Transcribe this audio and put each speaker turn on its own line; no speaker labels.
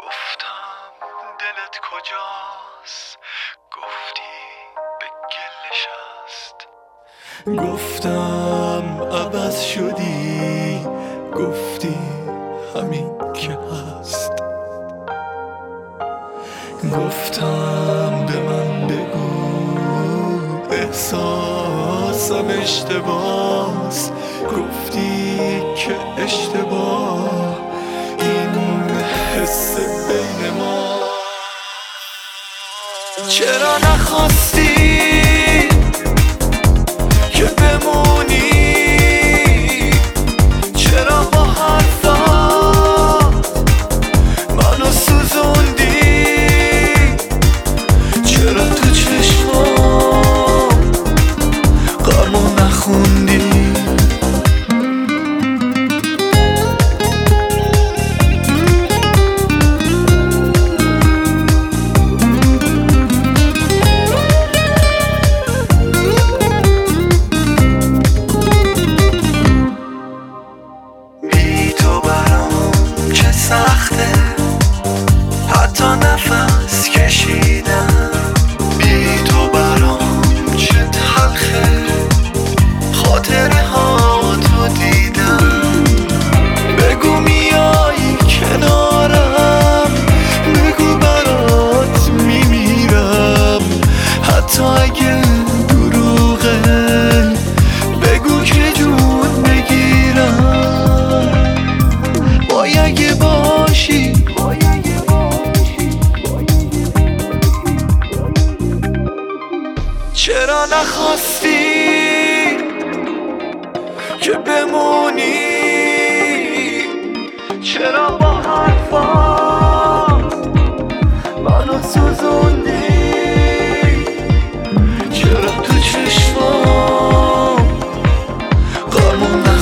گفتم دلت کجاست، گفتی به گلش هست. گفتم عوض شدی، گفتی همین که هست. گفتم به من بگو احساسم اشتباس، گفتی که اشتباه این حس بین ما. چرا نخواستی که بمونی؟ چرا با حرفات منو سوزوندی؟ چرا تو چشمام غمو نخوندی؟ سخته حتی نفس کشیدم، بی تو برام چه تلخه خاطره ها تو دیدم. بگو میای کنارم، بگو برات میمیرم، حتی اگه دروغه بگو که جون بگیرم. وای اگه باشی چرا نخواستی که بمونی؟ چرا با حرفات منو سوزوندی؟ چرا تو چشمام غمو